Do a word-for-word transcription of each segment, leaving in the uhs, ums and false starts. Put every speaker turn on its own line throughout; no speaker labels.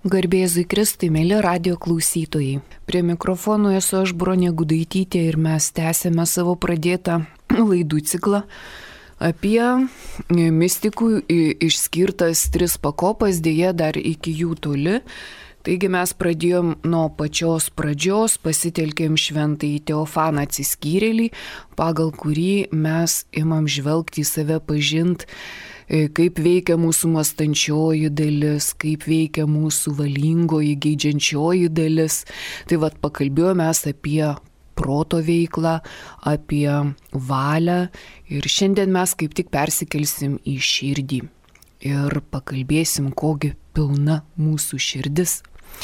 Garbėzui Kristui, mėly radijo klausytojai. Prie mikrofono esu aš, Bronė Gudaitytė, ir mes tęsėme savo pradėtą laidų ciklą apie mistikų išskirtas tris pakopas, dėja dar iki jų toli. Taigi mes pradėjom nuo pačios pradžios, pasitelkėm šventąjį Teofaną Atsiskyrėlį, pagal kurį mes imam žvelgti į save, pažint, kaip veikia mūsų mąstančioji dalis, kaip veikia mūsų valingoji, geidžiančioji dalis. Tai vat pakalbėjome mes apie proto veiklą, apie valią ir šiandien mes kaip tik persikelsim į širdį ir pakalbėsim, kogi pilna mūsų širdis.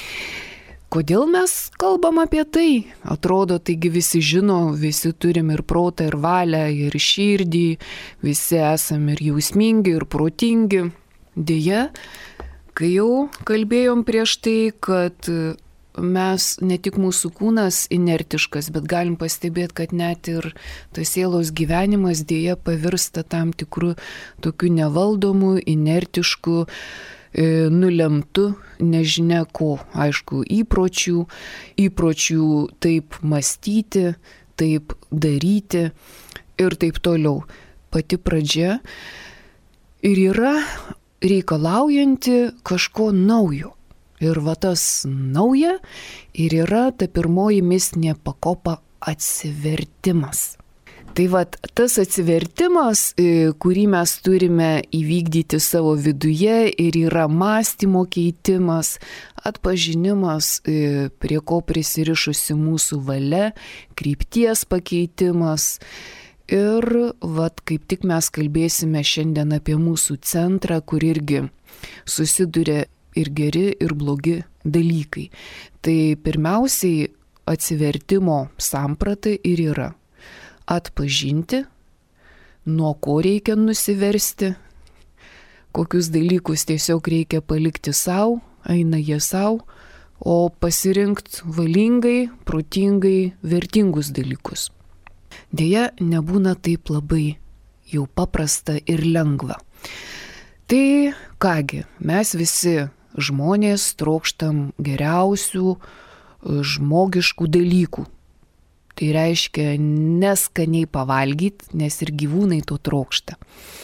Kodėl mes kalbam apie tai? Atrodo, taigi visi žino, visi turim ir protą, ir valią, ir širdį, visi esam ir jausmingi, ir protingi. Deja, kai jau kalbėjom prieš tai, kad mes, ne tik mūsų kūnas inertiškas, bet galim pastebėti, kad net ir tas sielos gyvenimas deja pavirsta tam tikrų tokių nevaldomų, inertiškų, nulemtų, nežinia ko, aišku, įpročių, įpročių taip mąstyti, taip daryti ir taip toliau. Pati pradžia ir yra reikalaujanti kažko naujo. Ir va tas nauja ir yra ta pirmoji mistinė pakopa atsivertimas. Tai vat tas atsivertimas, kurį mes turime įvykdyti savo viduje, ir yra mąstymo keitimas, atpažinimas, prie ko prisirišusi mūsų valia, krypties pakeitimas. Ir vat kaip tik mes kalbėsime šiandien apie mūsų centrą, kur irgi susiduria ir geri, ir blogi dalykai. Tai pirmiausiai atsivertimo samprata ir yra atpažinti, nuo ko reikia nusiversti, kokius dalykus tiesiog reikia palikti savo, eina jie savo, o pasirinkti valingai, protingai, vertingus dalykus. Deja, nebūna taip labai jau paprasta ir lengva. Tai kągi, mes visi žmonės trokštam geriausių žmogiškų dalykų. Tai reiškia neskaniai pavalgyti, nes ir gyvūnai to trokšta.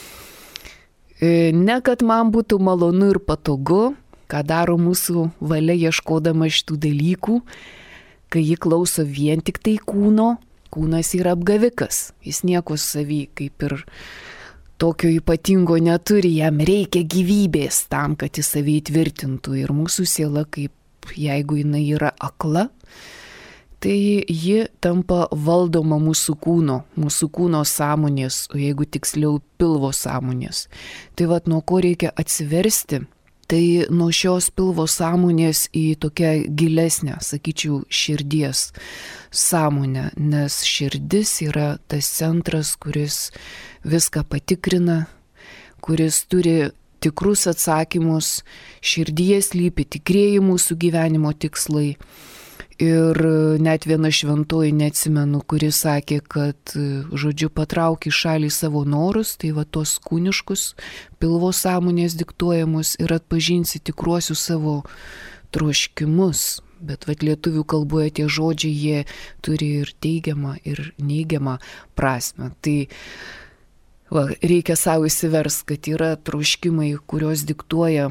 Ne kad man būtų malonu ir patogu, ką daro mūsų valia ieškodama šitų dalykų, kai ji klauso vien tik tai kūno, kūnas yra apgavikas, jis nieko savy kaip ir tokio ypatingo neturi, jam reikia gyvybės tam, kad jis savy įtvirtintų. Ir mūsų siela, kaip jeigu jinai yra akla, tai ji tampa valdoma mūsų kūno, mūsų kūno sąmonės, o jeigu tiksliau pilvo sąmonės. Tai vat nuo ko reikia atsiversti, tai nuo šios pilvo sąmonės į tokią gilesnę, sakyčiau, širdies sąmonę, nes širdis yra tas centras, kuris viską patikrina, kuris turi tikrus atsakymus, širdyje slypi tikrieji mūsų gyvenimo tikslai. Ir net viena šventoji, neatsimenu, kuri sakė, kad, žodžiu, patrauk į šalį savo norus, tai va tos kūniškus pilvo sąmonės diktuojamus, ir atpažinsi tikruosius savo troškimus. Bet va lietuvių kalboje tie žodžiai, jie turi ir teigiamą, ir neigiamą prasme. Tai va, reikia savo įsivers, kad yra troškimai, kurios diktuoja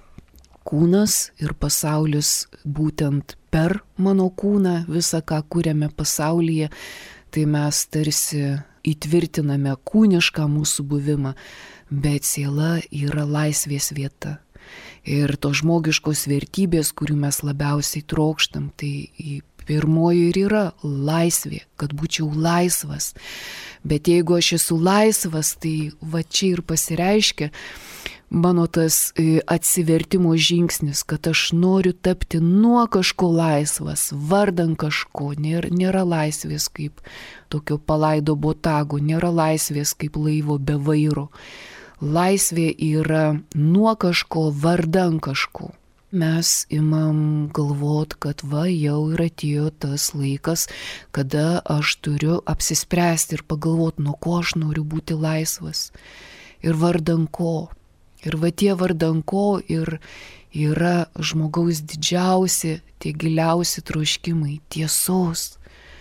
kūnas ir pasaulis, būtent per mano kūną, visą, ką kuriame pasaulyje, tai mes tarsi įtvirtiname kūnišką mūsų buvimą, bet siela yra laisvės vieta. Ir tos žmogiškos vertybės, kurių mes labiausiai trokštam, tai pirmoji ir yra laisvė, kad būčiau laisvas. Bet jeigu aš esu laisvas, tai va čia ir pasireiškia mano tas atsivertimo žingsnis, kad aš noriu tapti nuo kažko laisvas, vardan kažko. Nėra, nėra laisvės kaip tokio palaido botago, nėra laisvės kaip laivo be vairo. Laisvė yra nuo kažko, vardan kažko. Mes imam galvot, kad va jau ir atėjo tas laikas, kada aš turiu apsispręsti ir pagalvot, nuo ko aš noriu būti laisvas ir vardan ko. Ir va tie vardan ko ir yra žmogaus didžiausi, tie giliausi troškimai tiesos,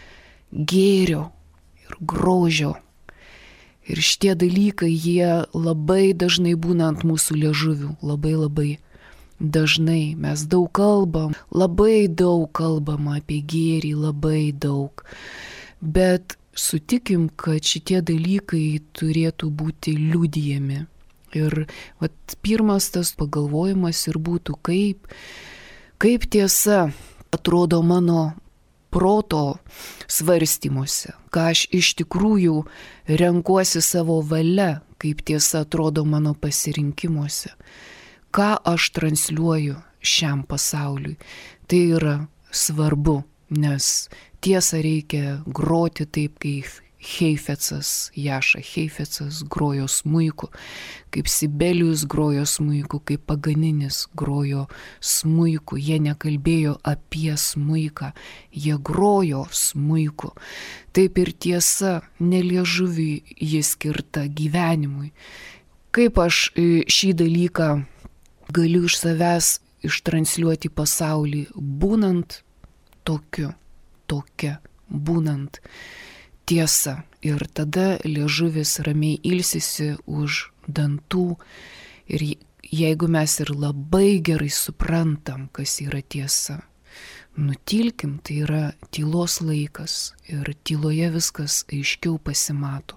gėrio ir grožio. Ir šitie dalykai, jie labai dažnai būna ant mūsų liežuvių, labai labai dažnai. Mes daug kalbam, labai daug kalbam apie gėrį, labai daug. Bet sutikim, kad šitie dalykai turėtų būti liudijami. Ir vat, pirmas tas pagalvojimas ir būtų, kaip, kaip tiesa atrodo mano proto svarstymuose, ką aš iš tikrųjų renkuosi savo valia, kaip tiesa atrodo mano pasirinkimuose, ką aš transliuoju šiam pasauliui. Tai yra svarbu, nes tiesą reikia groti taip, kaip Heifecas, Jaša Heifecas grojo smuiku, kaip Sibelius grojo smuiku, kaip Paganinis grojo smuiku. Jie nekalbėjo apie smuiką, jie grojo smuiku. Taip ir tiesa, ne liežuviui ji skirta gyvenimui. Kaip aš šį dalyką galiu iš savęs ištransliuoti pasaulį, būnant tokiu, tokia, būnant tiesa. Ir tada liežuvis ramiai ilsisi už dantų. Ir jeigu mes ir labai gerai suprantam, kas yra tiesa, nutilkim, tai yra tylos laikas. Ir tyloje viskas aiškiau pasimato.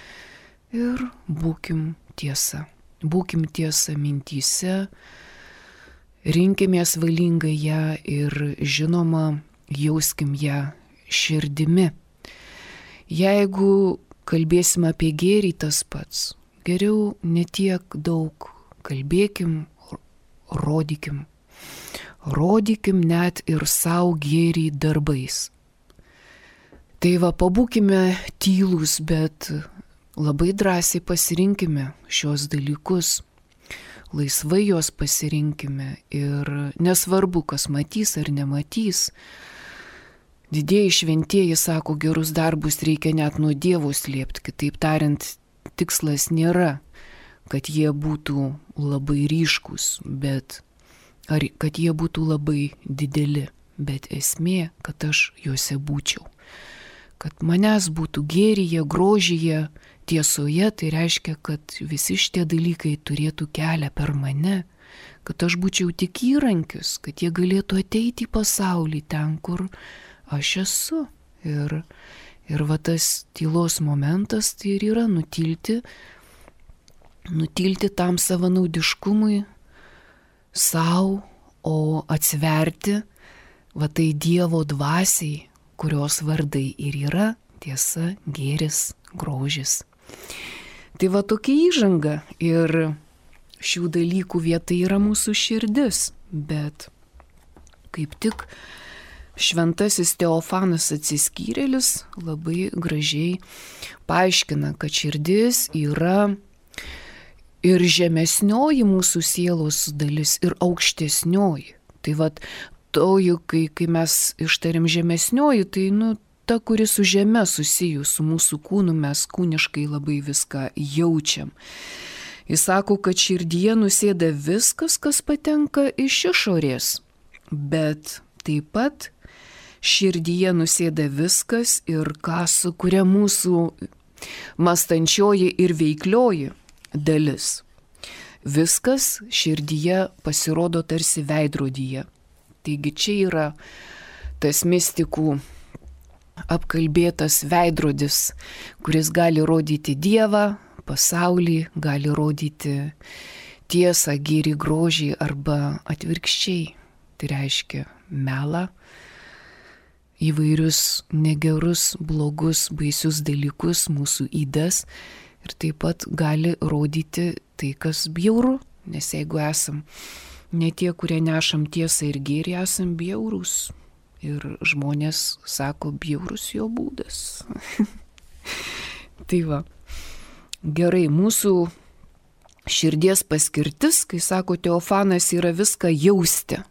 Ir būkim tiesa. Būkim tiesa mintyse, rinkimės valingai ją ir žinoma, jauskim ją širdimi. Jeigu kalbėsim apie gėrį, tas pats. Geriau netiek daug kalbėkim, rodykim. Rodykim net ir savo gėrį darbais. Tai va, pabūkime tylūs, bet labai drąsiai pasirinkime šios dalykus. Laisvai juos pasirinkime ir nesvarbu, kas matys ar nematys. Didieji šventieji sako, gerus darbus reikia net nuo Dievo slėpti. Kitaip tariant, tikslas nėra, kad jie būtų labai ryškus, bet ar kad jie būtų labai dideli. Bet esmė, kad aš juose būčiau. Kad manęs būtų gėryje, grožyje, tiesoje, tai reiškia, kad visi šitie dalykai turėtų kelią per mane. Kad aš būčiau tik įrankis, kad jie galėtų ateiti į pasaulį ten, kur aš esu. Ir, ir va tas tylos momentas tai ir yra nutilti, nutilti tam savanaudiškumui savo, o atsverti va tai Dievo dvasiai, kurios vardai ir yra tiesa, gėris, grožis. Tai va tokia įžanga ir šių dalykų vieta yra mūsų širdis, bet kaip tik šventasis Teofanas Atsiskyrėlis labai gražiai paaiškina, kad širdis yra ir žemesnioji mūsų sielos dalis, ir aukštesnioji. Tai vat, toji, kai, kai mes ištarim žemesnioji, tai nu, ta, kuri su žeme susijus, su mūsų kūnu, mes kūniškai labai viską jaučiam. Jis sako, kad širdyje nusėda viskas, kas patenka iš išorės, bet taip pat širdyje nusėda viskas ir ką sukuria mūsų mąstančioji ir veiklioji dalis. Viskas širdyje pasirodo tarsi veidrodyje. Taigi čia yra tas mistikų apkalbėtas veidrodis, kuris gali rodyti Dievą, pasaulį, gali rodyti tiesą, gėrį, grožį arba atvirkščiai. Tai reiškia melą, įvairius negerus, blogus, baisius dalykus, mūsų ydas ir taip pat gali rodyti tai, kas bjauru, nes jeigu esam ne tie, kurie nešam tiesą ir gėrį, esam bjaurus. Ir žmonės sako, bjaurus jo būdas. Tai va, gerai, mūsų širdies paskirtis, kai sako Teofanas, yra viską jausti.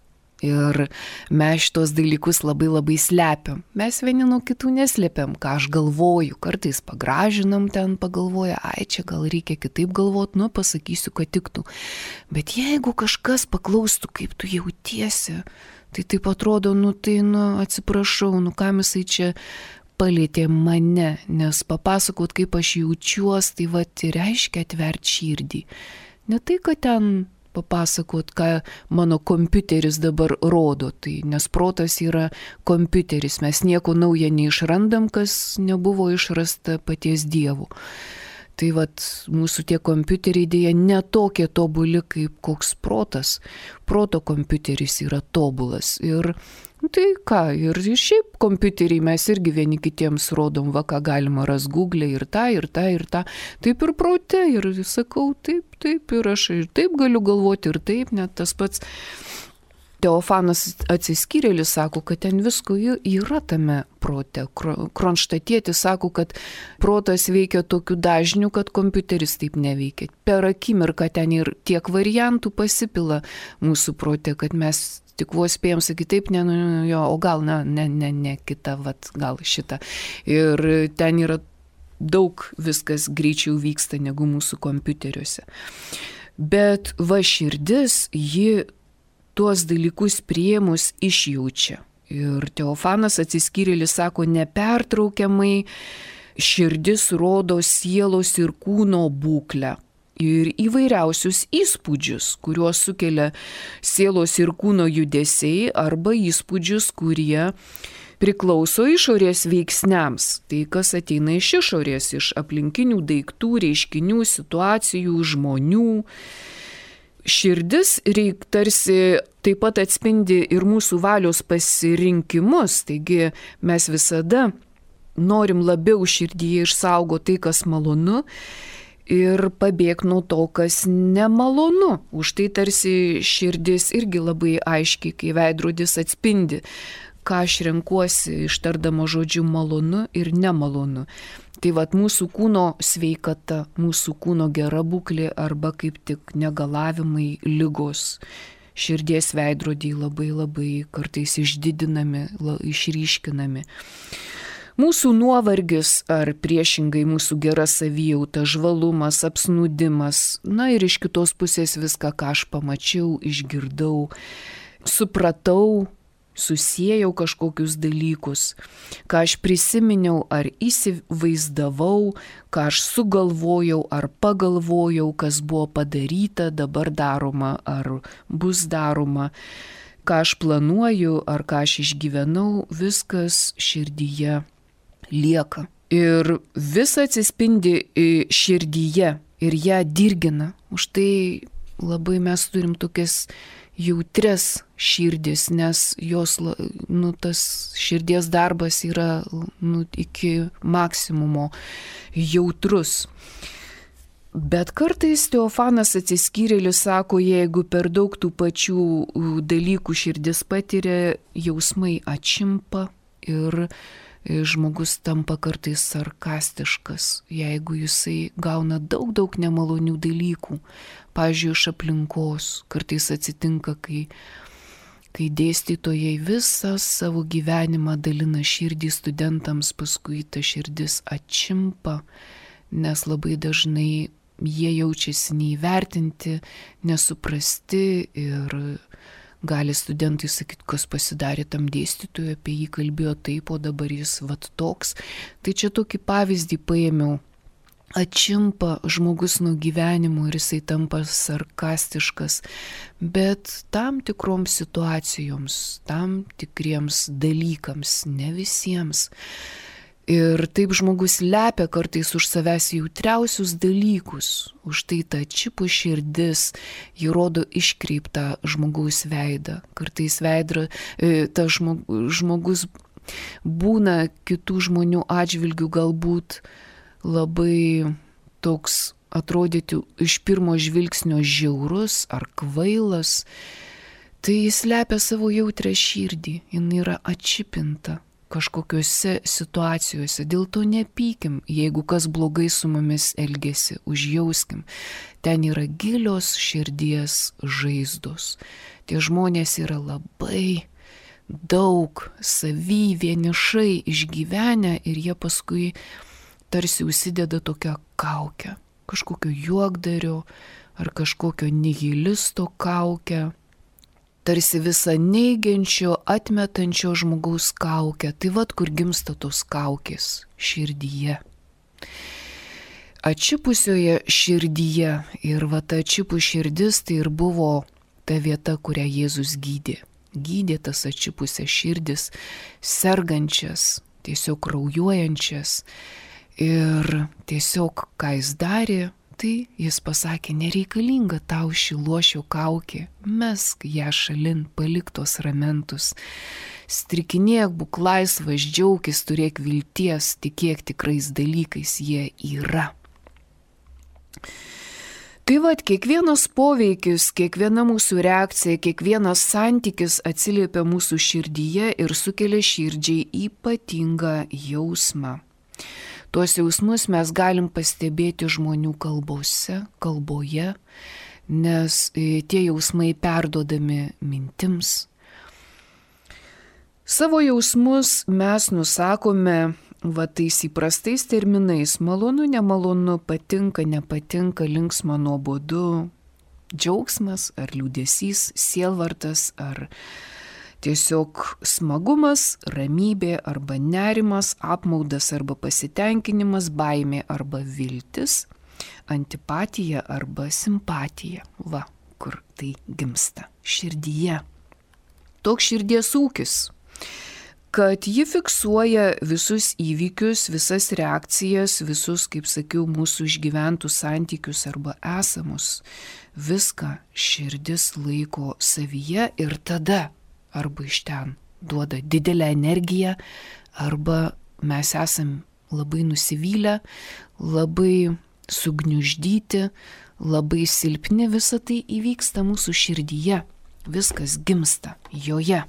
Ir mes šitos dalykus labai labai slepiam. Mes vieni nuo kitų neslepiam, ką aš galvoju. Kartais pagražinam ten, pagalvoja, ai čia gal reikia kitaip galvoti, nu pasakysiu, kad tiktų. Bet jeigu kažkas paklaustų, kaip tu jautiesi, tai taip atrodo, nu tai, nu atsiprašau, nu kam jisai čia palėtė mane, nes papasakot, kaip aš jaučiuos, tai va, tai reiškia atvert širdį. Ne tai, kad ten papasakot, ką mano kompiuteris dabar rodo, tai nes protas yra kompiuteris, mes nieko naujo neišrandam, kas nebuvo išrasta paties Dievo. Tai vat mūsų tie kompiuteriai dėja netokie tobuli kaip koks protas. Proto kompiuteris yra tobulas. Ir tai ką, ir šiaip kompiuteriai mes irgi vieni kitiems rodom, va ką galima ras Google ir tą, ir tą, ir tą. Taip ir prote, ir sakau, taip, taip, ir aš ir taip galiu galvoti, ir taip, net tas pats Teofanas Atsiskyrėlis sako, kad ten visko yra tame prote. Kronštatietis sako, kad protas veikia tokiu dažniu, kad kompiuteris taip neveikia. Per akimirką ten ir tiek variantų pasipila mūsų prote, kad mes tik vos spėjom sakyti taip, ne, nu, jo, o gal, na, ne, ne, ne, kita, vat, gal šita. Ir ten yra daug viskas greičiau vyksta negu mūsų kompiuteriuose. Bet va širdis, ji tuos dalykus priėmus išjaučia. Ir Teofanas Atsiskyrėlis sako, nepertraukiamai širdis rodo sielos ir kūno būklę ir įvairiausius įspūdžius, kuriuos sukelia sielos ir kūno judesiai arba įspūdžius, kurie priklauso išorės veiksniams. Tai kas ateina iš išorės, iš aplinkinių daiktų, reiškinių, situacijų, žmonių. Širdis reik tarsi taip pat atspindi ir mūsų valios pasirinkimus, taigi mes visada norim labiau širdyje išsaugoti tai, kas malonu ir pabėgti nuo to, kas nemalonu. Už tai tarsi širdis irgi labai aiškiai, kai veidrodis atspindi, ką aš renkuosi ištardama žodžiu malonu ir nemalonu. Tai vat mūsų kūno sveikata, mūsų kūno gera būklė arba kaip tik negalavimai, ligos, širdies veidrodiai labai labai kartais išdidinami, išryškinami. Mūsų nuovargis ar priešingai mūsų gera savijauta, žvalumas, apsnūdimas, na ir iš kitos pusės viską, ką aš pamačiau, išgirdau, supratau, susiejau kažkokius dalykus, ką aš prisiminiau ar įsivaizdavau, ką aš sugalvojau ar pagalvojau, kas buvo padaryta, dabar daroma ar bus daroma, ką aš planuoju ar ką aš išgyvenau, viskas širdyje lieka. Ir visa atsispindi širdyje ir ją dirgina. Už tai labai mes turim tokias jautres širdis, nes jos, nu, tas širdies darbas yra, nu, iki maksimumo jautrus. Bet kartais Teofanas Atsiskyrėlis sako, jeigu per daug tų pačių dalykų širdis patiria, jausmai atšimpa ir žmogus tampa kartais sarkastiškas, jeigu jisai gauna daug, daug nemalonių dalykų. Pavyzdžiui, iš aplinkos kartais atsitinka, kai, kai dėstytojai visą savo gyvenimą dalina širdį studentams, paskui ta širdis atšimpa, nes labai dažnai jie jaučiasi neįvertinti, nesuprasti ir gali studentai sakyti, kas pasidarė tam dėstytojui, apie jį kalbėjo taip, o dabar jis vat toks. Tai čia tokį pavyzdį paėmiau. Atšimpa žmogus nuo gyvenimo ir jisai tampa sarkastiškas, bet tam tikroms situacijoms, tam tikriems dalykams, ne visiems. Ir taip žmogus lepia kartais už savęs jautriausius dalykus, už tai ta atšipų širdis, ji rodo iškreiptą žmogaus veidą. Kartais veidra, ta žmogus būna kitų žmonių atžvilgių galbūt labai toks atrodyti iš pirmo žvilgsnio žiaurus ar kvailas, tai jis lepia savo jautrę širdį, jin yra atšipinta. kažkokiuose situacijose. Dėl to nepykim, jeigu kas blogai su mumis elgesi, užjauskim. Ten yra gilios širdies žaizdos. Tie žmonės yra labai daug savy vienišai išgyvenę ir jie paskui tarsi užsideda tokią kaukę, kažkokio juokdario ar kažkokio nihilisto kaukę, tarsi visą neigiančio, atmetančio žmogaus kaukę. Tai vat kur gimsta tos kaukės širdyje. Atšipusioje širdyje ir va ta atšipus širdis tai ir buvo ta vieta, kurią Jėzus gydė. Gydė tas atšipusias širdis, sergančias, tiesiog kraujuojančias. Ir tiesiog ką jis darė, tai jis pasakė, nereikalinga tau ši luošio kaukė, mesk ją šalin, palik tos ramentus. Strikinėk, būk laisvas, džiaukis, turėk vilties, tikėk tikrais dalykais, jie yra. Tai vat, kiekvienas poveikis, kiekviena mūsų reakcija, kiekvienas santykis atsiliepia mūsų širdyje ir sukelia širdžiai ypatingą jausmą. Tuos jausmus mes galim pastebėti žmonių kalbose, kalboje, nes tie jausmai perduodami mintims. Savo jausmus mes nusakome va tais įprastais terminais: malonu, nemalonu, patinka, nepatinka, linksma, nuobodu, džiaugsmas ar liūdesys, sielvartas ar tiesiog smagumas, ramybė arba nerimas, apmaudas arba pasitenkinimas, baimė arba viltis, antipatija arba simpatija. Va, kur tai gimsta širdyje. Toks širdies ūkis, kad ji fiksuoja visus įvykius, visas reakcijas, visus, kaip sakiau, mūsų išgyventus santykius arba esamus. Viską širdis laiko savyje ir tada arba iš ten duoda didelę energiją, arba mes esam labai nusivylę, labai sugniuždyti, labai silpni. Visa tai įvyksta mūsų širdyje, viskas gimsta joje.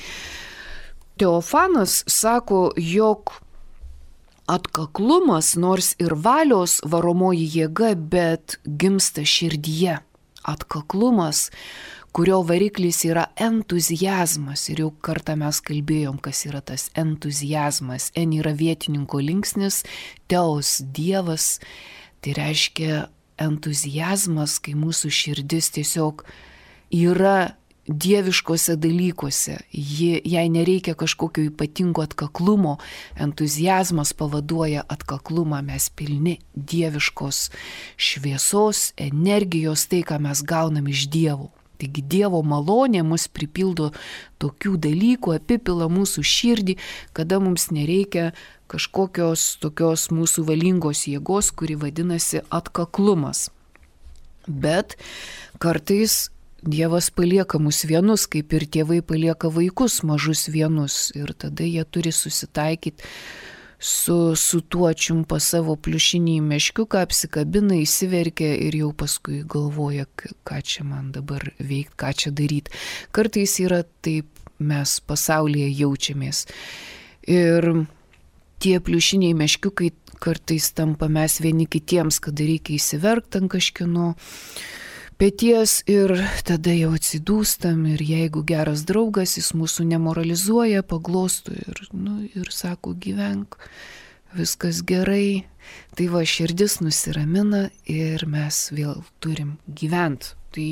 Teofanas sako, jog atkaklumas nors ir valios varomoji jėga, bet gimsta širdyje. Atkaklumas, kurio variklis yra entuzijazmas. Ir jau kartą mes kalbėjom, kas yra tas entuzijazmas. En yra vietininko linksnis, teos dievas. Tai reiškia entuzijazmas, kai mūsų širdis tiesiog yra dieviškose dalykuose. Ji, jai nereikia kažkokio ypatingo atkaklumo. Entuzijazmas pavaduoja atkaklumą. Mes pilni dieviškos šviesos, energijos, tai, ką mes gaunam iš Dievo. Taigi Dievo malonė mus pripildo tokių dalykų, apipila mūsų širdį, kada mums nereikia kažkokios tokios mūsų valingos jėgos, kuri vadinasi atkaklumas. Bet kartais Dievas palieka mus vienus, kaip ir tėvai palieka vaikus mažus vienus. Ir tada jie turi susitaikyti su, su tuo čiumpa savo pliušinį meškiuką, apsikabina, įsiverkia ir jau paskui galvoja, ką čia man dabar veikti, ką čia daryti. Kartais yra taip, mes pasaulyje jaučiamės. Ir tie pliušiniai meškiukai kartais tampa mes vieni kitiems, kada reikia įsiverkti ant kažkieno peties ir tada jau atsidūstam ir jeigu geras draugas, jis mūsų nemoralizuoja, paglostų ir, nu, ir sako, gyvenk, viskas gerai. Tai va, širdis nusiramina ir mes vėl turim gyventi. Tai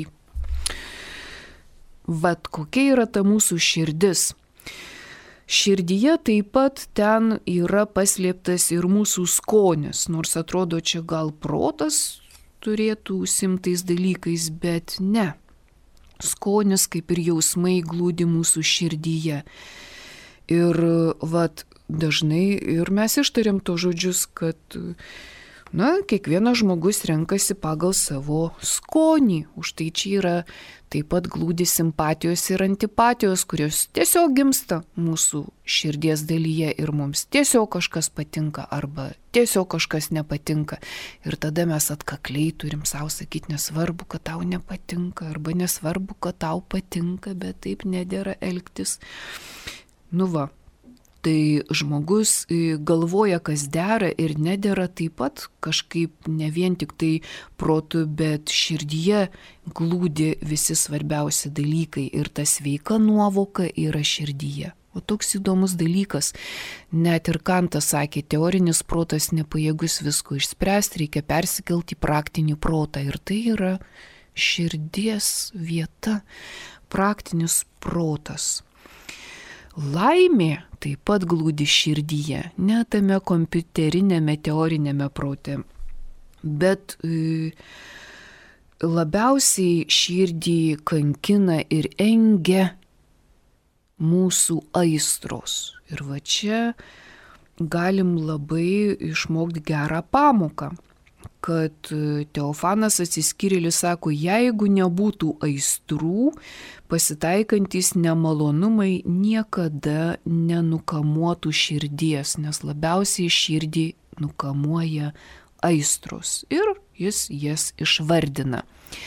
vat kokia yra ta mūsų širdis. Širdyje taip pat ten yra paslėptas ir mūsų skonis, nors atrodo čia gal protas turėtų užsimtais dalykais, bet ne. Skonis, kaip ir jausmai, glūdi mūsų širdyje. Ir vat, dažnai ir mes ištariam to žodžius, kad na, kiekvienas žmogus renkasi pagal savo skonį. Už tai čia yra taip pat glūdi simpatijos ir antipatijos, kurios tiesiog gimsta mūsų širdies dalyje ir mums tiesiog kažkas patinka arba tiesiog kažkas nepatinka. Ir tada mes atkakliai turim savo sakyti, nesvarbu, kad tau nepatinka arba nesvarbu, kad tau patinka, bet taip nedėra elgtis. Nu va, Tai žmogus galvoja, kas dera ir nedera, taip pat kažkaip ne vien tik tai protu, bet širdyje glūdi visi svarbiausi dalykai ir ta sveika nuovoka yra širdyje. O toks įdomus dalykas, net ir Kantas sakė, teorinis protas nepajėgus visko išspręsti, reikia persikelti į praktinį protą ir tai yra širdies vieta, praktinis protas. Laimė taip pat glūdi širdyje, ne tame kompiuterinėme teorinėme prote, bet e, labiausiai širdį kankina ir engia mūsų aistros. Ir va čia galim labai išmokti gerą pamoką, kad Teofanas Atsiskyrėlis sako, jeigu nebūtų aistrų, pasitaikantis nemalonumai niekada nenukamuotų širdies, nes labiausiai širdį nukamuoja aistros ir jis jas išvardina.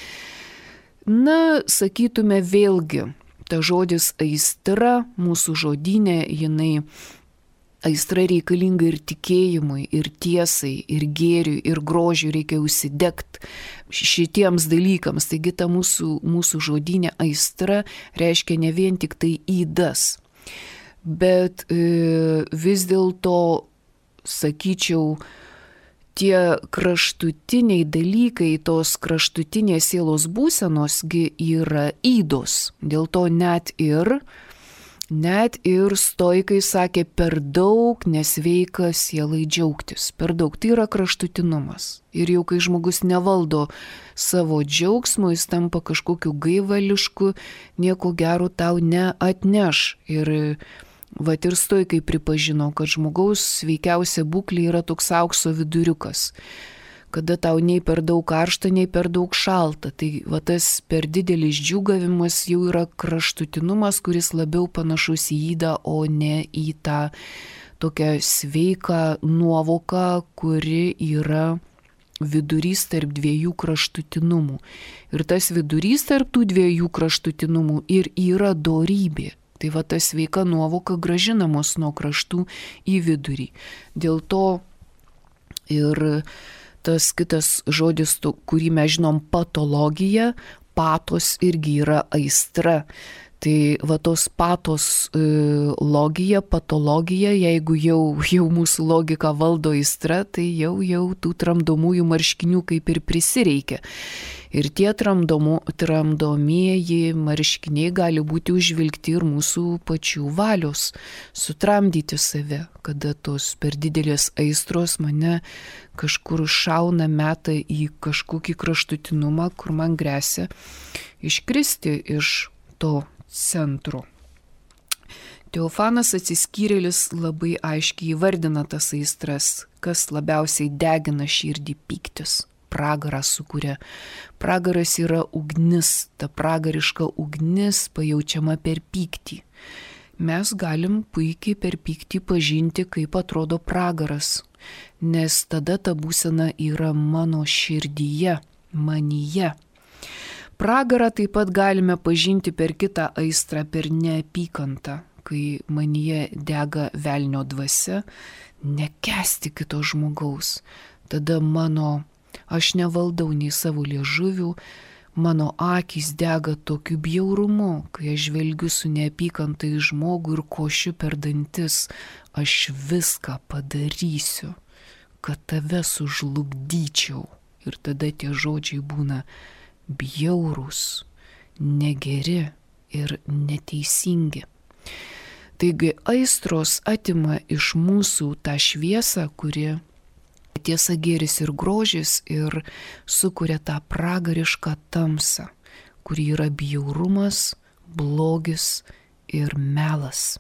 Na, sakytume vėlgi, ta žodis aistra mūsų žodyne, jinai aistra reikalinga ir tikėjimui, ir tiesai, ir gėriui, ir grožiui, reikia užsidegti šitiems dalykams. Taigi ta mūsų, mūsų žodynė aistra reiškia ne vien tik tai ydas. Bet e, vis dėlto, sakyčiau, tie kraštutiniai dalykai, tos kraštutinės sielos būsenosgi yra ydos. Dėl to net ir Net ir stoikai sakė, per daug nesveika sielai džiaugtis. Per daug tai yra kraštutinumas. Ir jau kai žmogus nevaldo savo džiaugsmo, jis tampa kažkokiu gaivališku, nieko gero tau neatneš. Ir vat ir stoikai pripažino, kad žmogaus sveikiausia būklė yra toks aukso viduriukas, kada tau nei per daug karšta, nei per daug šalta. Tai va tas per didelis džiūgavimas jau yra kraštutinumas, kuris labiau panašus į ydą, o ne į tą tokią sveiką nuovoką, kuri yra vidurys tarp dviejų kraštutinumų. Ir tas vidurys tarp tų dviejų kraštutinumų ir yra dorybė. Tai va ta sveika nuovoka grąžina mus nuo kraštų į vidurį. Dėl to ir tas kitas žodis, kurį mes žinom, patologija, patos irgi yra aistra. Tai va tos patos e, logija, patologija, jeigu jau, jau mūsų logika valdo aistra, tai jau, jau tų tramdomųjų marškinių kaip ir prisireikia. Ir tie tramdomu, tramdomieji marškiniai gali būti užvilgti ir mūsų pačių valios, sutramdyti save, kada tos per didelės aistros mane kažkur šauna, meta į kažkokį kraštutinumą, kur man gresia iškristi iš to centro. Teofanas Atsiskyrėlis labai aiškiai įvardina tas aistras, kas labiausiai degina širdį, pyktis. Pragarą sukuria. Pragaras yra ugnis, ta pragariška ugnis pajaučiama per pyktį. Mes galim puikiai per pyktį pažinti, kaip atrodo pragaras, nes tada ta būsena yra mano širdyje, manyje. Pragarą taip pat galime pažinti per kitą aistrą, per neapykantą, kai manyje dega velnio dvasia, nekęsti kito žmogaus. Tada mano Aš nevaldau nei savo liežuvių, mano akys dega tokiu bjaurumu, kai aš žvelgiu su neapykanta į žmogų ir košiu per dantis, aš viską padarysiu, kad tave sužlugdyčiau. Ir tada tie žodžiai būna bjaurūs, negeri ir neteisingi. Taigi aistros atima iš mūsų tą šviesą, kuri tiesa, gėris ir grožis, ir sukuria tą pragarišką tamsą, kuri yra bjaurumas, blogis ir melas.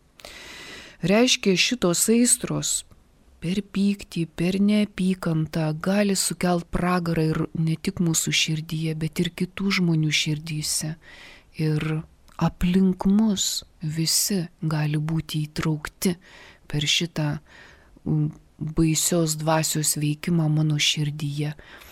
Reiškia, šitos aistros per pyktį, per neapykantą gali sukelt pragarą ir ne tik mūsų širdyje, bet ir kitų žmonių širdyse. Ir aplink mus visi gali būti įtraukti per šitą baisios dvasios veikimą mano širdyje.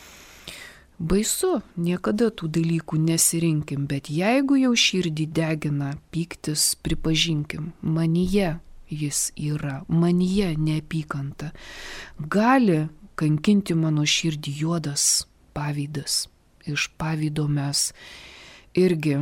Baisu, niekada tų dalykų nesirinkim, bet jeigu jau širdį degina pyktis, pripažinkim, manyje jis yra, manyje neapykanta. Gali kankinti mano širdį juodas pavydas. Iš pavydo mes irgi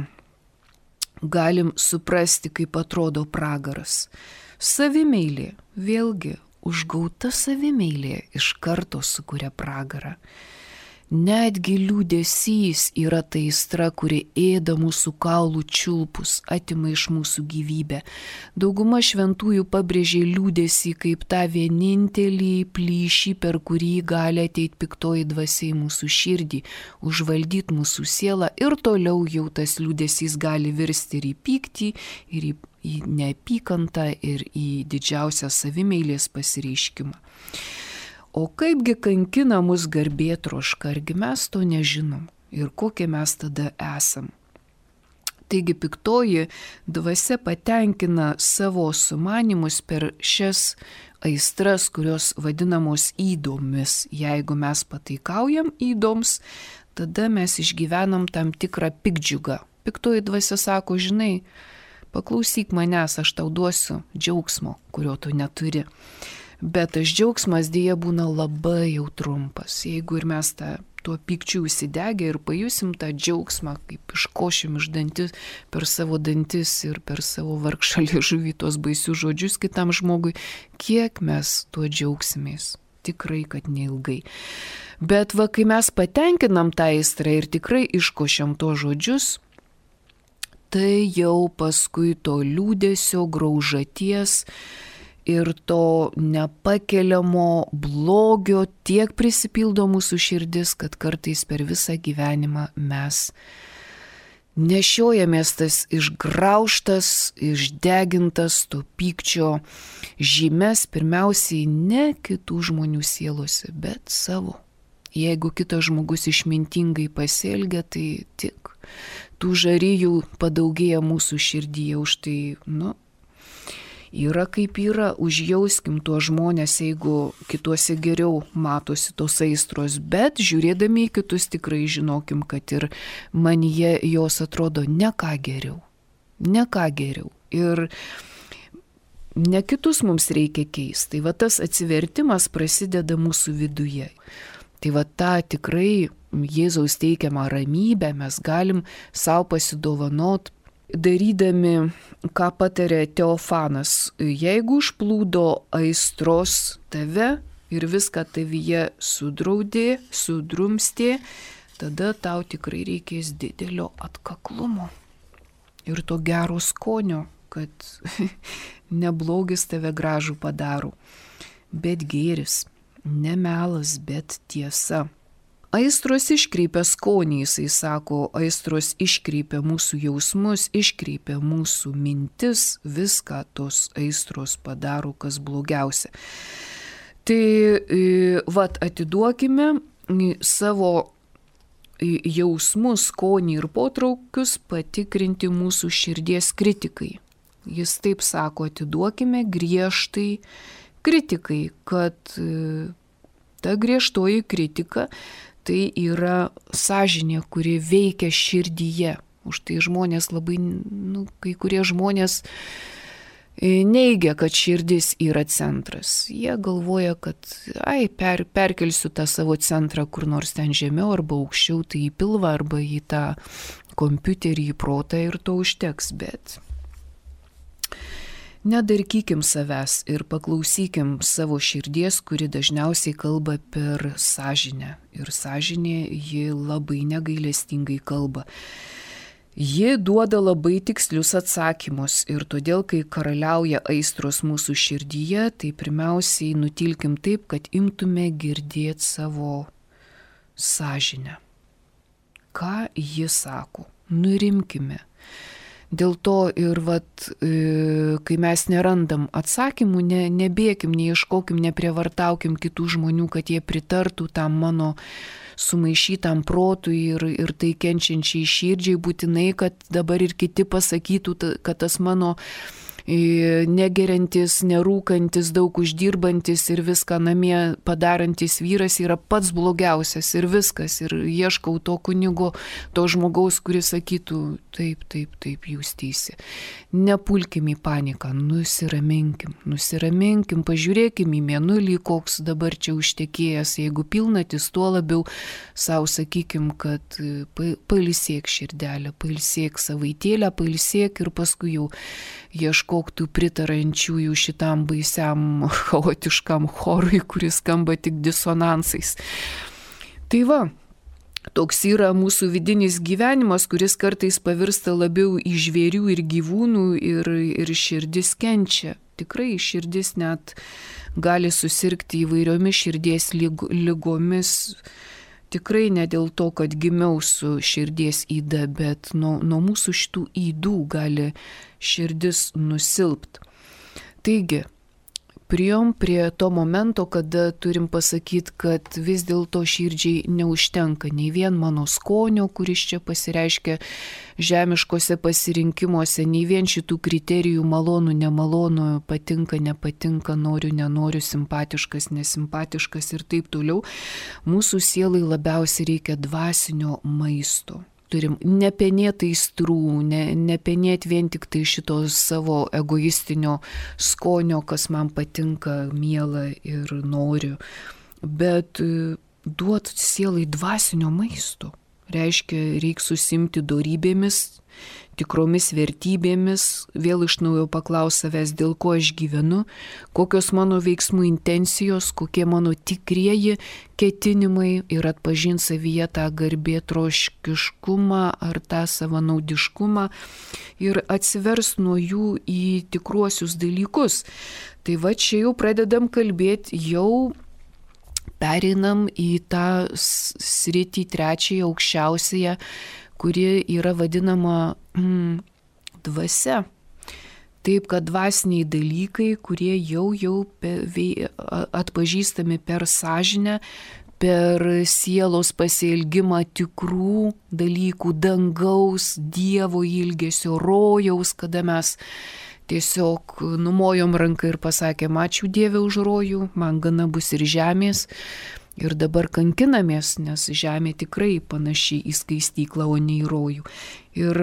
galim suprasti, kaip atrodo pragaras. Savimeilė, vėlgi, užgauta savimeilė iš karto sukuria pragarą. Netgi liūdesys yra ta aistra, kuri ėda mūsų kaulų čiulpus, atima iš mūsų gyvybę. Dauguma šventųjų pabrėžė liūdesį kaip tą vienintelį plyšį, per kurį gali ateiti piktoji dvasia į mūsų širdį, užvaldyti mūsų sielą ir toliau jau tas liūdesys gali virsti ir į pyktį, ir į, į neapykantą, ir į didžiausią savimeilės pasireiškimą. O kaipgi kankina mus garbėtroška, argi mes to nežinom ir kokie mes tada esam. Taigi piktoji dvasia patenkina savo sumanimus per šias aistras, kurios vadinamos įdomis. Jeigu mes pataikaujam įdoms, tada mes išgyvenam tam tikrą piktdžiugą. Piktoji dvasia sako, žinai, paklausyk manęs, aš tau duosiu džiaugsmo, kurio tu neturi. Bet tas džiaugsmas dėja būna labai jau trumpas. Jeigu ir mes tą, tuo pykčiu įsidegę ir pajusim tą džiaugsmą, kaip iškošim iš dantis per savo dantis ir per savo vargšą liežuvį tos baisius žodžius kitam žmogui, kiek mes tuo džiaugsimės. Tikrai, kad neilgai. Bet va, kai mes patenkinam tą aistrą ir tikrai iškošiam to žodžius, tai jau paskui to liūdesio, graužaties ir to nepakeliamo blogio tiek prisipildo mūsų širdis, kad kartais per visą gyvenimą mes nešiojamės tas išgraužtas, išdegintas to pykčio žymes, pirmiausiai ne kitų žmonių sielose, bet savo. Jeigu kitas žmogus išmintingai pasielgia, tai tik tų žarijų padaugėja mūsų širdyje, už tai, nu, yra kaip yra, užjauskim tuos žmonės, jeigu kituose geriau matosi tos aistros, bet žiūrėdami į kitus tikrai žinokim, kad ir manyje jos atrodo ne ką geriau, ne ką geriau. Ir ne kitus mums reikia keisti. Tai va tas atsivertimas prasideda mūsų viduje. Tai va tą tikrai Jėzaus teikiamą ramybę mes galim savo pasidovanot, darydami, ką patarė Teofanas, jeigu užplūdo aistros tave ir viską tavyje sudraudė, sudrumstė, tada tau tikrai reikės didelio atkaklumo ir to gero skonio, kad ne blogis tave gražų padaro, bet gėris, ne melas, bet tiesa. Aistros iškreipia skonį, jisai sako, aistros iškreipia mūsų jausmus, iškreipia mūsų mintis, viską tos aistros padaro, kas blogiausia. Tai vat atiduokime savo jausmus, skonį ir potraukius patikrinti mūsų širdies kritikai. Jis taip sako, atiduokime griežtai kritikai, kad ta griežtoji kritika tai yra sąžinė, kuri veikia širdyje. Už tai žmonės labai, nu, kai kurie žmonės neigia, kad širdis yra centras. Jie galvoja, kad ai, per, perkelsiu tą savo centrą kur nors ten žemiau arba aukščiau, tai į pilvą arba į tą kompiuterį, į protą ir to užteks, bet nedarkykim savęs ir paklausykim savo širdies, kuri dažniausiai kalba per sąžinę. Ir sąžinė ji labai negailestingai kalba. Ji duoda labai tikslius atsakymus ir todėl, kai karaliauja aistros mūsų širdyje, tai pirmiausiai nutilkim taip, kad imtume girdėti savo sąžinę. Ką ji sako? Nurimkime. Dėl to ir vat, kai mes nerandam atsakymų, ne, nebėkim, neieškokim, neprievartaukim kitų žmonių, kad jie pritartų tam mano sumaišytam protui ir, ir tai kenčiančiai širdžiai, būtinai, kad dabar ir kiti pasakytų, kad tas mano negeriantis, nerūkantis, daug uždirbantis ir viską namie padarantis vyras yra pats blogiausias ir viskas. Ir ieškau to kunigo, to žmogaus, kuris sakytų, taip, taip, taip, jūs teisi. Nepulkim į paniką, nusiraminkim, nusiraminkim, pažiūrėkim į mėnulį, koks dabar čia užtekėjęs. Jeigu pilnatis, tuo labiau savo sakykim, kad pailsėk širdelę, pailsėk savaitėlę, pailsėk ir paskui jau ieškok tų pritarančiųjų šitam baisiam chaotiškam chorui, kuris skamba tik disonansais. Tai va, toks yra mūsų vidinis gyvenimas, kuris kartais pavirsta labiau į žvėrių ir gyvūnų ir, ir širdis kenčia. Tikrai širdis net gali susirgti įvairiomis širdies lygomis. Tikrai ne dėl to, kad gimiau su širdies yda, bet nuo, nuo mūsų šitų ydų gali širdis nusilpt. Taigi, priejom prie to momento, kada turim pasakyti, kad vis dėlto širdžiai neužtenka nei vien mano skonio, kuris čia pasireiškia žemiškose pasirinkimuose, nei vien šitų kriterijų malonu, nemalonu, patinka, nepatinka, noriu, nenoriu, simpatiškas, nesimpatiškas ir taip toliau. Mūsų sielai labiausiai reikia dvasinio maisto. Turim nepenėti aistrų, ne, nepenėti vien tik tai šito savo egoistinio skonio, kas man patinka, miela ir noriu, bet duot sielai dvasinio maisto. Reiškia, reikia susimti dorybėmis, tikromis vertybėmis, vėl iš naujo paklaus savęs, dėl ko aš gyvenu, kokios mano veiksmų intencijos, kokie mano tikrieji ketinimai ir atpažinti savyje tą garbėtroškiškumą ar tą savanaudiškumą ir atsivers nuo jų į tikruosius dalykus. Tai va čia jau pradedam kalbėti, jau pereinam į tą sritį trečiąją aukščiausiąją, kuri yra vadinama mm, dvasia. Taip, kad dvasiniai dalykai, kurie jau, jau pe, vei, atpažįstami per sąžinę, per sielos pasielgimą tikrų dalykų, dangaus, Dievo ilgesio, rojaus, kada mes tiesiog numojom ranką ir pasakėm, ačiū Dieve už rojų, man gana bus ir žemės. Ir dabar kankinamės, nes žemė tikrai panaši į skaistyklą, o ne į rojų. Ir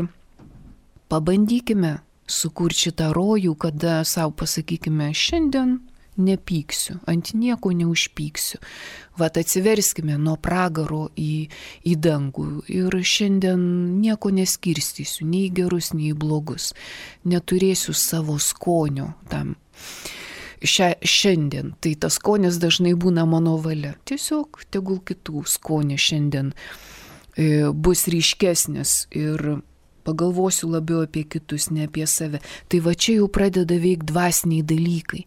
pabandykime sukurti šitą rojų, kada savo pasakykime, šiandien nepyksiu, ant nieko neužpyksiu. Vat atsiverskime nuo pragaro į, į dangų ir šiandien nieko neskirstysiu, nei gerus, nei blogus. Neturėsiu savo skonio tam. Šia, šiandien, tai tas skonis dažnai būna mano valia. Tiesiog tegul kitų skonis šiandien e, bus ryškesnis ir pagalvosiu labiau apie kitus, ne apie save. Tai va čia jau pradeda veikti dvasiniai dalykai.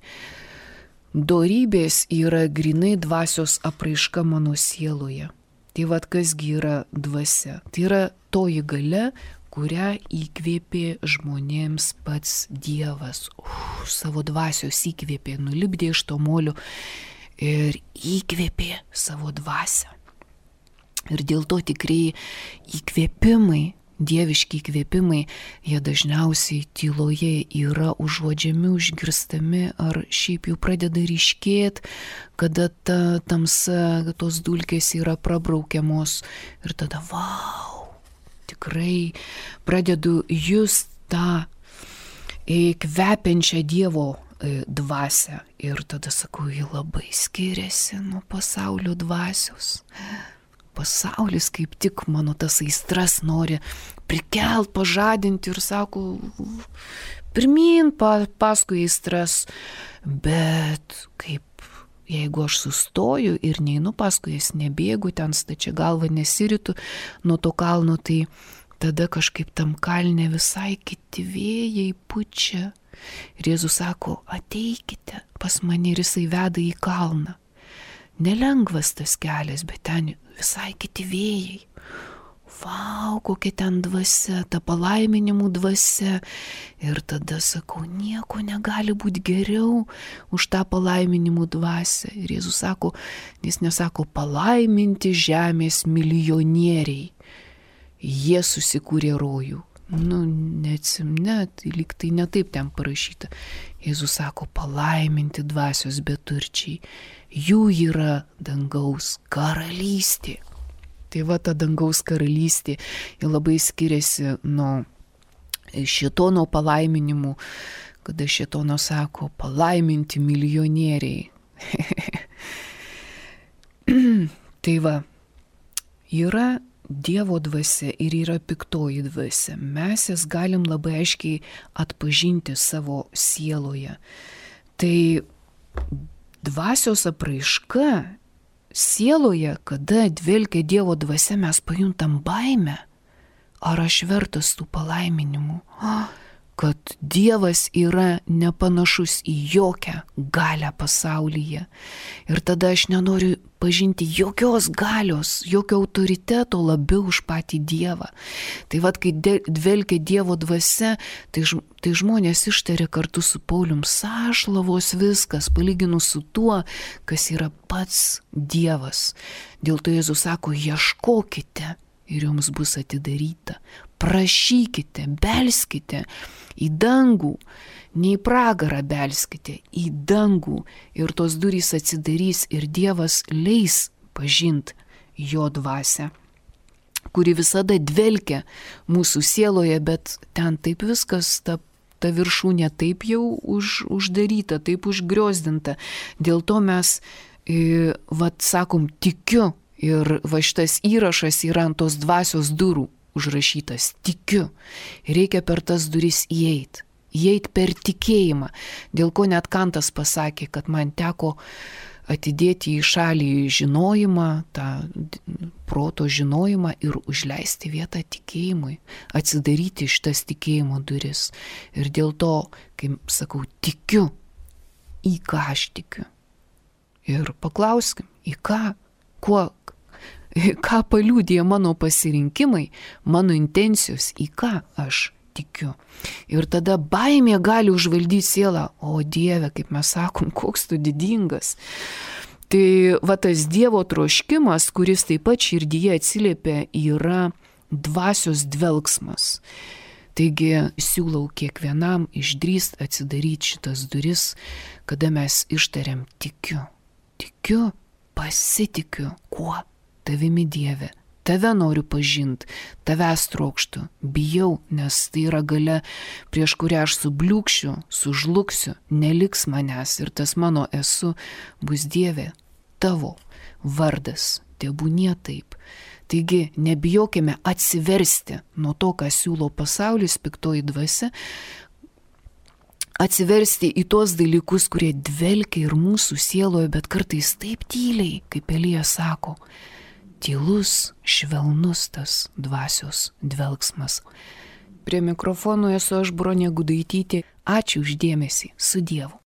Dorybės yra grinai dvasios apraiška mano sieloje. Tai vad kasgi yra dvasia? Tai yra toji galia, kurią įkvėpė žmonėms pats Dievas. Uf, savo dvasios įkvėpė, nulipdė iš to molio ir įkvėpė savo dvasią. Ir dėl to tikrai įkvėpimai, dieviški įkvėpimai, jie dažniausiai tyloje yra užuodžiami, užgirstami ar šiaip jau pradeda ryškėti, kada ta tamsa, tos dulkės yra prabraukiamos ir tada vau. Tikrai pradedu just tą kvepiančią Dievo dvasią ir tada sakau, ji labai skiriasi nuo pasaulio dvasios. Pasaulis kaip tik mano tas aistras nori prikelt, pažadinti ir sako, pirmin pa, paskui aistras, bet kaip jeigu aš sustoju ir neinu paskui jas, nebėgu ten stačia galva, nesiritu nuo to kalno, tai tada kažkaip tam kalne visai kiti vėjai pučia. Ir Jėzus sako, ateikite pas mane ir jisai veda į kalną. Nelengvas tas kelias, bet ten visai kiti vėjai. Vau, kokia ten dvasia, ta palaiminimų dvasia. Ir tada sakau, nieko negali būti geriau už tą palaiminimų dvasią. Ir Jėzus sako, jis nesako palaiminti žemės milijonieriai. Jie susikūrė rojų. Nu, neatsimne, tai lyg tai netaip ten parašyta. Jėzus sako, palaiminti dvasios beturčiai, jų yra dangaus karalystė. Tai va ta dangaus karalystė, ji labai skiriasi nuo šėtono palaiminimų, kada šėtono sako, palaiminti milijonieriai. Tai va, yra Dievo dvasia ir yra piktoji dvasia. Mes jas galim labai aiškiai atpažinti savo sieloje. Tai dvasios apraiška sieloje, kada dvelkia Dievo dvasia, mes pajuntam baimę. Ar aš vertas tų palaiminimų? Kad Dievas yra nepanašus į jokią galią pasaulyje. Ir tada aš nenoriu pažinti jokios galios, jokio autoriteto labiau už patį Dievą. Tai vad, kai dvelkia Dievo dvasia, tai, tai žmonės ištarė kartu su Paulium, sąšlavos viskas, palyginus su tuo, kas yra pats Dievas. Dėl to Jėzus sako, ieškokite ir jums bus atidaryta. Prašykite, belskite į dangų, ne į pragarą belskite, į dangų ir tos durys atsidarys ir Dievas leis pažint jo dvasią, kuri visada dvelkia mūsų sieloje, bet ten taip viskas, ta, ta viršūnė taip jau už, uždaryta, taip užgriozdinta. Dėl to mes, e, vat sakom, tikiu ir va šitas įrašas yra ant tos dvasios durų užrašytas, tikiu. Reikia per tas duris įeit, įeit per tikėjimą. Dėl ko net Kantas pasakė, kad man teko atidėti į šalį žinojimą, tą proto žinojimą ir užleisti vietą tikėjimui, atsidaryti šitas tikėjimo duris. Ir dėl to, kai sakau, tikiu, į ką aš tikiu. Ir paklauskim, į ką, kuo, ką paliudija mano pasirinkimai, mano intencijos, į ką aš tikiu. Ir tada baimė gali užvaldyti sielą. O Dieve, kaip mes sakom, koks tu didingas. Tai va tas Dievo troškimas, kuris taip pat širdyje atsiliepia, yra dvasios dvelksmas. Taigi siūlau kiekvienam išdrįst atsidaryti šitas duris, kada mes ištariam tikiu. Tikiu, pasitikiu, kuo? Tavimi Dieve, tave noriu pažinti, tavęs trokštu, bijau, nes tai yra galia, prieš kurią aš subliūkšiu, sužlugsiu, neliks manęs ir tas mano esu bus Dieve, tavo vardas, tebūnie taip. Taigi nebijokime atsiversti nuo to, ką siūlo pasaulis, piktoji dvasia, atsiversti į tuos dalykus, kurie dvelkia ir mūsų sieloje, bet kartais taip tyliai, kaip Elijas sako, tylus, švelnus tas dvasios dvelksmas. Prie mikrofono esu aš, Bronė Gudaitytė. Ačiū už dėmesį. Su Dievu.